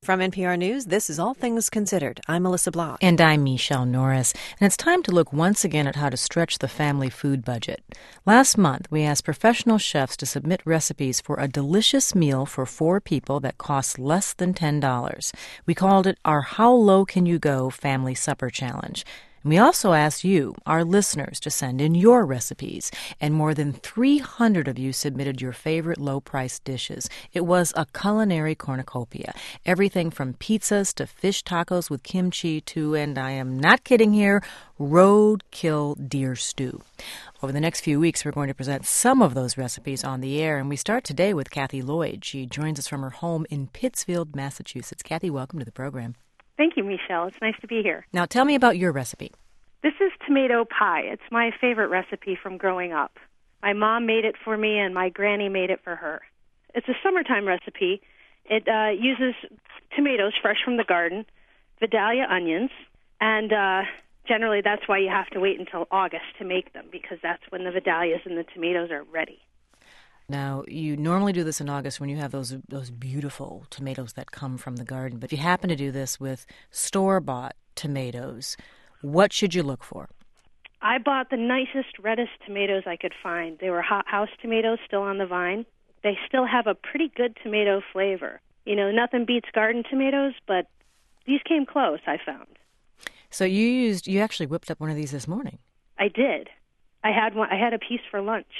From NPR News, this is All Things Considered. I'm Melissa Block. And I'm Michelle Norris. And it's time to look once again at how to stretch the family food budget. Last month, we asked professional chefs to submit recipes for a delicious meal for 4 people that costs less than $10. We called it our How Low Can You Go Family Supper Challenge. And we also asked you, our listeners, to send in your recipes, and more than 300 of you submitted your favorite low-priced dishes. It was a culinary cornucopia, everything from pizzas to fish tacos with kimchi to, and I am not kidding here, roadkill deer stew. Over the next few weeks, we're going to present some of those recipes on the air, and we start today with Kathy Lloyd. She joins us from her home in Pittsfield, Massachusetts. Kathy, welcome to the program. Thank you, Michelle. It's nice to be here. Now, tell me about your recipe. This is tomato pie. It's my favorite recipe from growing up. My mom made it for me, and my granny made it for her. It's a summertime recipe. It uses tomatoes fresh from the garden, Vidalia onions, and generally that's why you have to wait until August to make them, because that's when the Vidalias and the tomatoes are ready. Now, you normally do this in August when you have those beautiful tomatoes that come from the garden. But if you happen to do this with store-bought tomatoes, what should you look for? I bought the nicest, reddest tomatoes I could find. They were hot house tomatoes still on the vine. They still have a pretty good tomato flavor. You know, nothing beats garden tomatoes, but these came close, I found. So you actually whipped up one of these this morning. I did. I had one. I had a piece for lunch.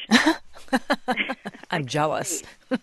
I'm jealous.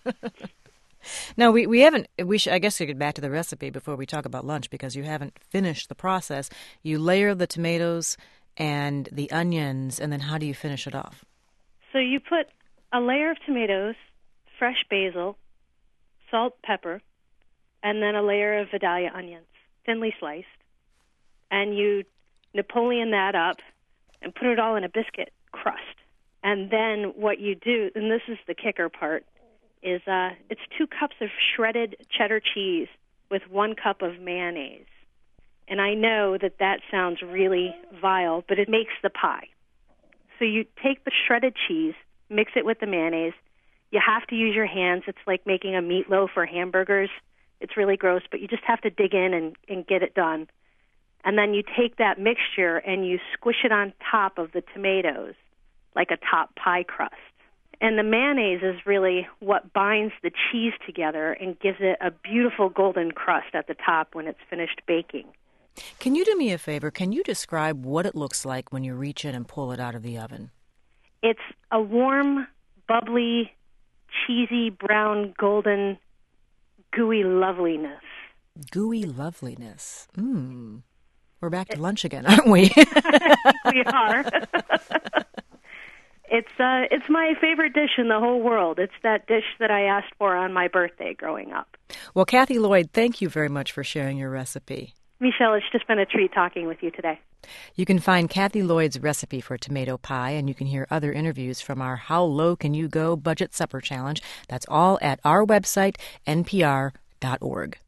Now, we haven't, I guess we get back to the recipe before we talk about lunch, because you haven't finished the process. You layer the tomatoes and the onions, and then how do you finish it off? So you put a layer of tomatoes, fresh basil, salt, pepper, and then a layer of Vidalia onions, thinly sliced. And you Napoleon that up and put it all in a biscuit crust. And then what you do, and this is the kicker part, is it's 2 cups of shredded cheddar cheese with 1 cup of mayonnaise. And I know that sounds really vile, but it makes the pie. So you take the shredded cheese, mix it with the mayonnaise. You have to use your hands. It's like making a meatloaf or hamburgers. It's really gross, but you just have to dig in and get it done. And then you take that mixture and you squish it on top of the tomatoes like a top pie crust. And the mayonnaise is really what binds the cheese together and gives it a beautiful golden crust at the top when it's finished baking. Can you do me a favor? Can you describe what it looks like when you reach in and pull it out of the oven? It's a warm, bubbly, cheesy, brown, golden, gooey loveliness. Gooey loveliness. We're back to lunch again, aren't we? We are. It's my favorite dish in the whole world. It's that dish that I asked for on my birthday growing up. Well, Kathy Lloyd, thank you very much for sharing your recipe. Michelle, it's just been a treat talking with you today. You can find Kathy Lloyd's recipe for tomato pie, and you can hear other interviews from our How Low Can You Go Budget Supper Challenge. That's all at our website, npr.org.